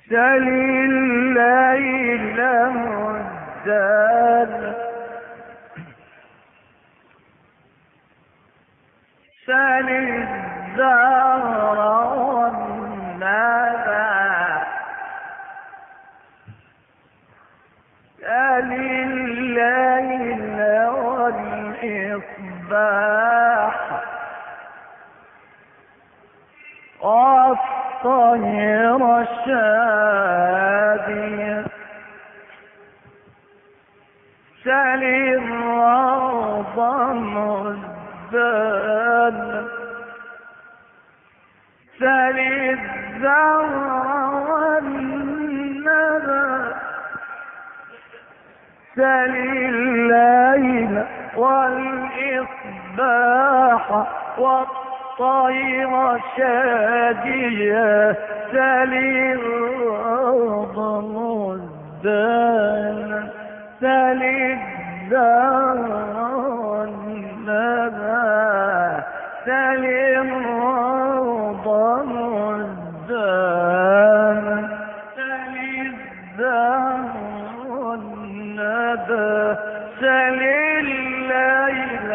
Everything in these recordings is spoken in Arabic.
سل الليل والدار، سل الزهر والندى، سل الليل والإصباح والطير الشادية، سل الروض مزدان، سل الزهر والندى، سل الليل والإصباح والطير شادية، سل الروض مزدان، سل الزهر والندى، سل الروض مزدان، سل الزهر والندى، سل الليل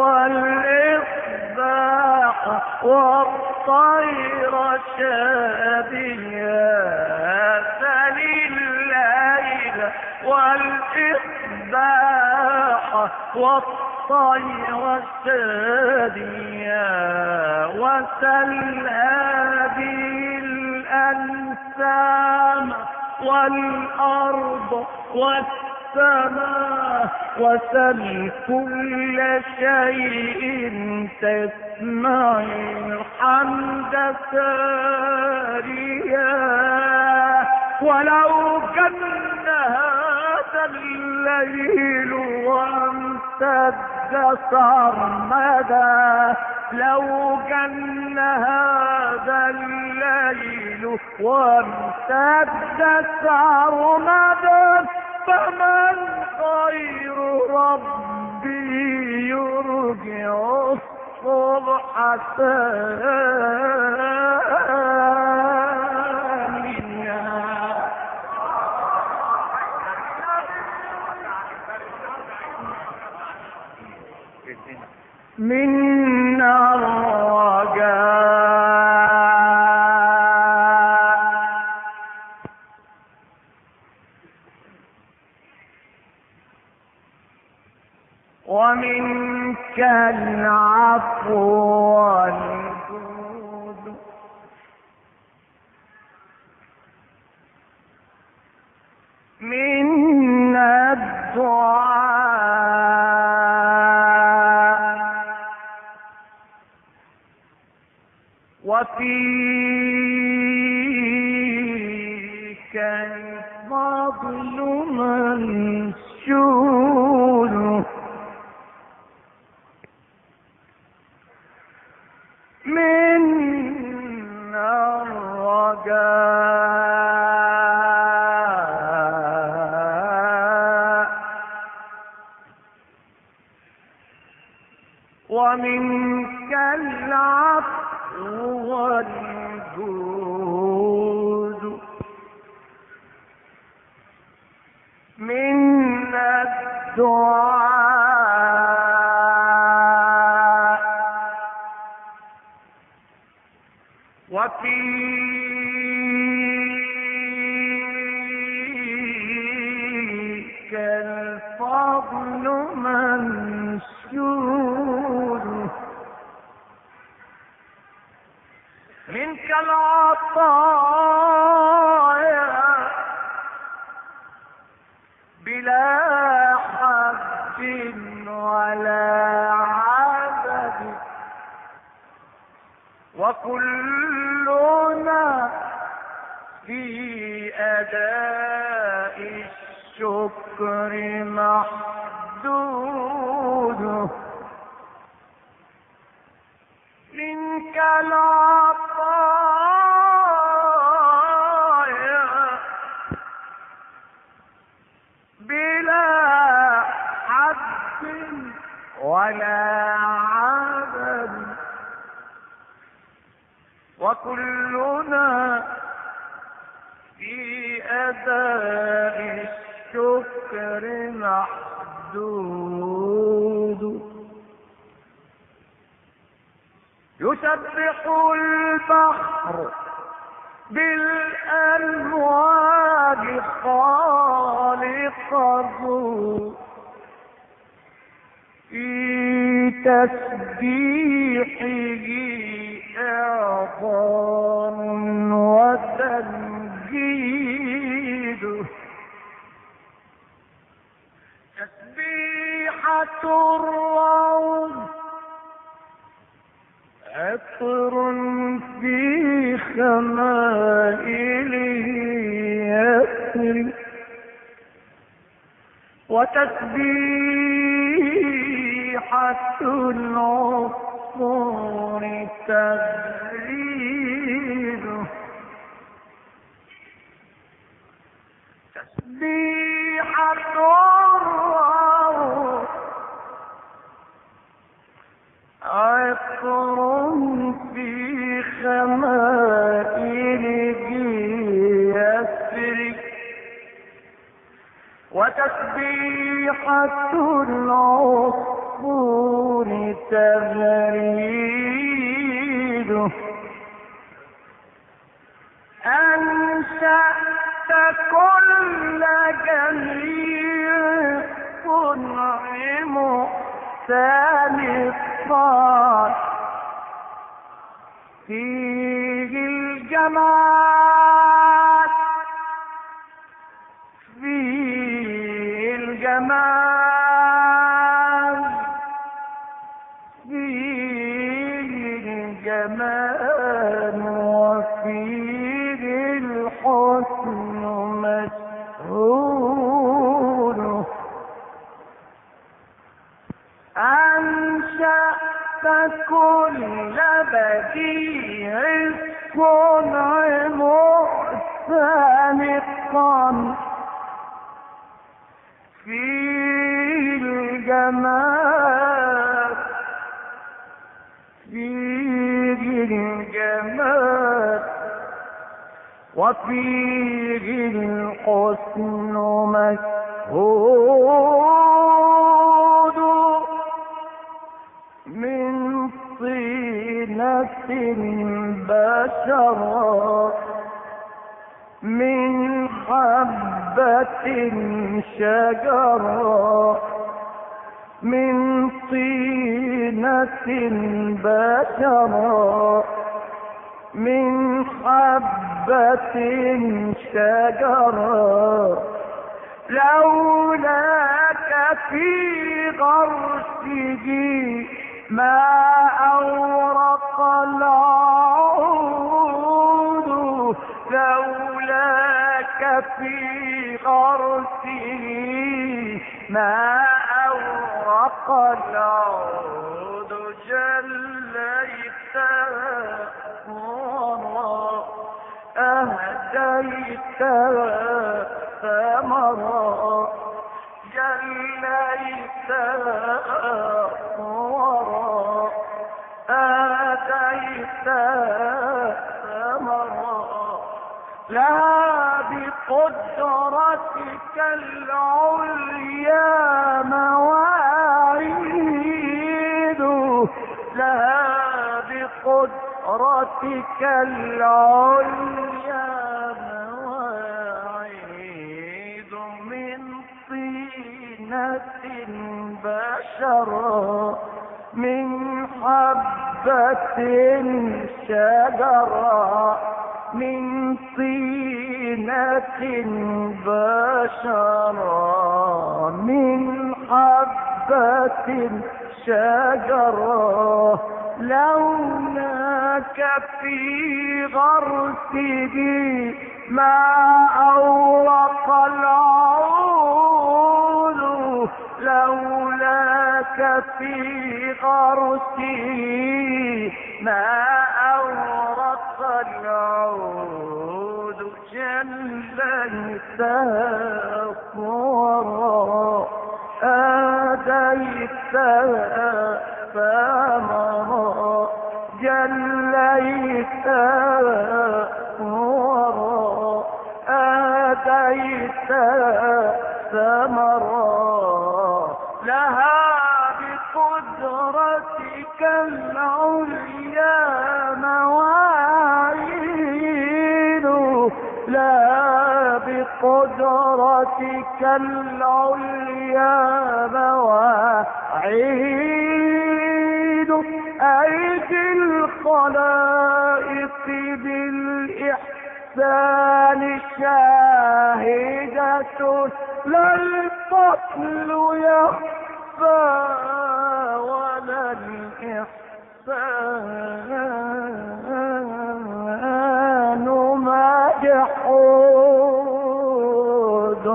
والإصباح والطير شادية، سل الليل والإصباح والطير شادية، وسل هذه الأنسام والأرض والسماء، وسل كل شيء تسمع الحمد ساريا، ولو كان هذا الليل وامتد سرمدا، لو كان هذا الليل وامتد سرمدا، فمن غير ربي يرجع الصبح ثانيا. من الرجاء ومنك العفو والجود، من الدعاء وفيك الفضل منشور، من الرجاء ومنك العفو والجود، من الدعاء وفيك الفضل منشور، منك العطايا بلا حد ولا عدد، وكلنا في أداء الشكر محدود، منك العطايا بلا حد ولا عدد، وكلنا في أداء الشكر محدود. يسبح البحر بالأمواج خالقه في تسبيحه إعظام وتمجيد. تسبيحة الروض عطر في خمائله يسري، وتسبيحة العصفور تغريد. تسبيحة الروض عطر في خمائله يسري، وتسبيحة العصفور تغريد. أنشأت كل جميع صنع محسن الصاد، فيه الجمال فيه الجمال فيه الجمال وفيه الحسن مسهول. أنشأت كل بديع الصنع محسنقا، فيه الجمال فيه الجمال وفيه الحسن مشهود. من طينة بشرا من حبة شجرا، من طينة بشرا من حبة شجرا، لولاك في غرسه ما أورق العود، لولاك في غرسه ما أورق العود. جليت ورا أهديت ثمرا، جليت ورا أهديت ثمرا، لا بقدرتك العليا مواعيد، لا بقدرتك العليا مواعيد. من طينة بشرا من حبة شجرا، من طينة بشرا من حبة شجرا، لولاك في غرسه ما أورق العود، لولاك في غرسه ما أورق العود. جليت صورا آتيت ثمرا، جليت صورا ليت ثمرا لها بقدرتك العليا مواعيد، لا بقدرتك العليا مواعيد. أيدي الخلائق بالإحسان شاهدة، لا الفضل يخفى ولا الإحسان مجحود.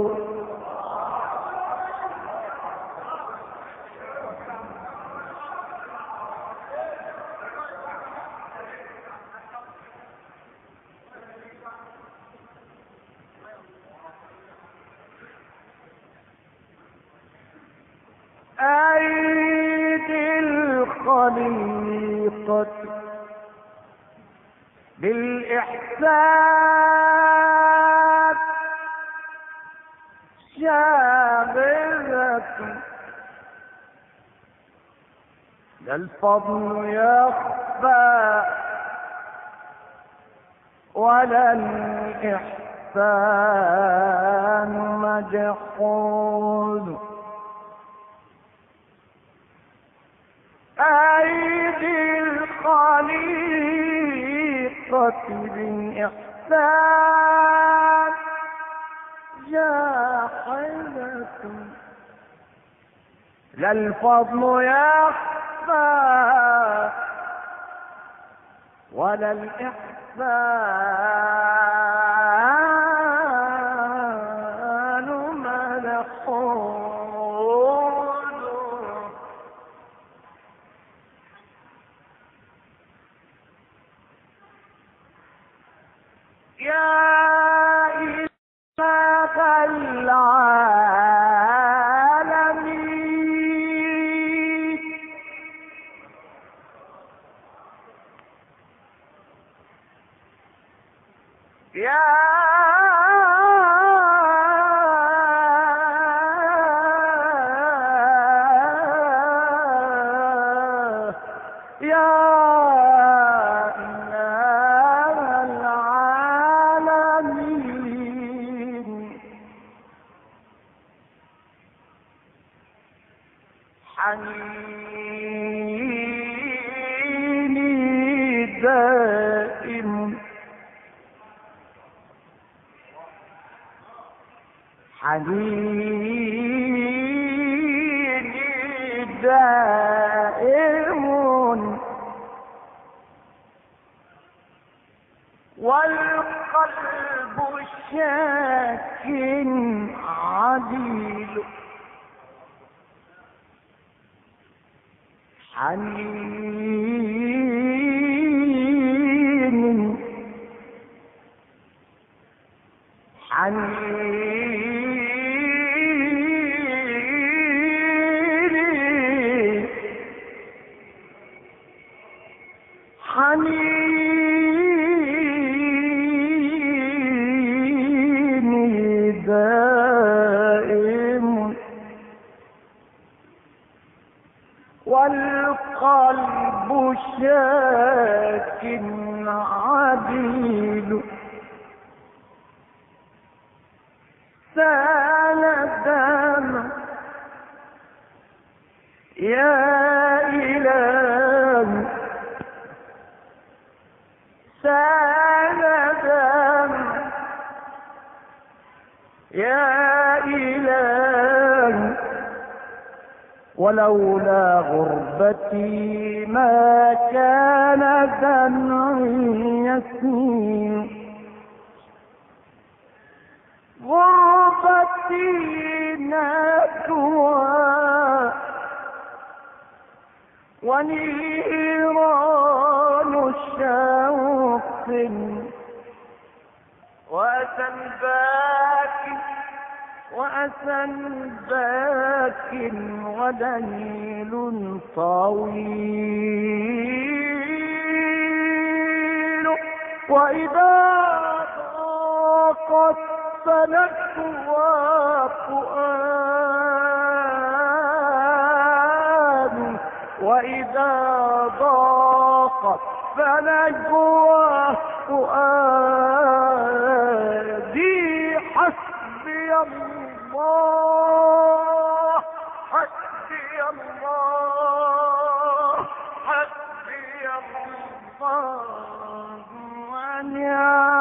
أيدي الخليقة بالإحسان شاغلة، لا الفضل يخفى ولا الإحسان مجحود. أيدي الخليقة بالإحسان جاحدة، لا الفضل يخفى ولا الإحسان ملحود. يا إله العالمين، يا حنيني دائم، حنيني دائم، والقلب شاك عديل، حنين حنين حنين دائم، والقلب شاك عديل، سال دم يا إله، سال دم يا إله، ولولا غربتي ما كان دمعي يسيل، غربتي نكوى ونيران شوق، وأسى باك ودليل طويل، وإذا ضاقت فنجوى فؤاد وإذا ضاقت فنجوى فؤادي حسبي الله حسبي الله حسبي الله ونعم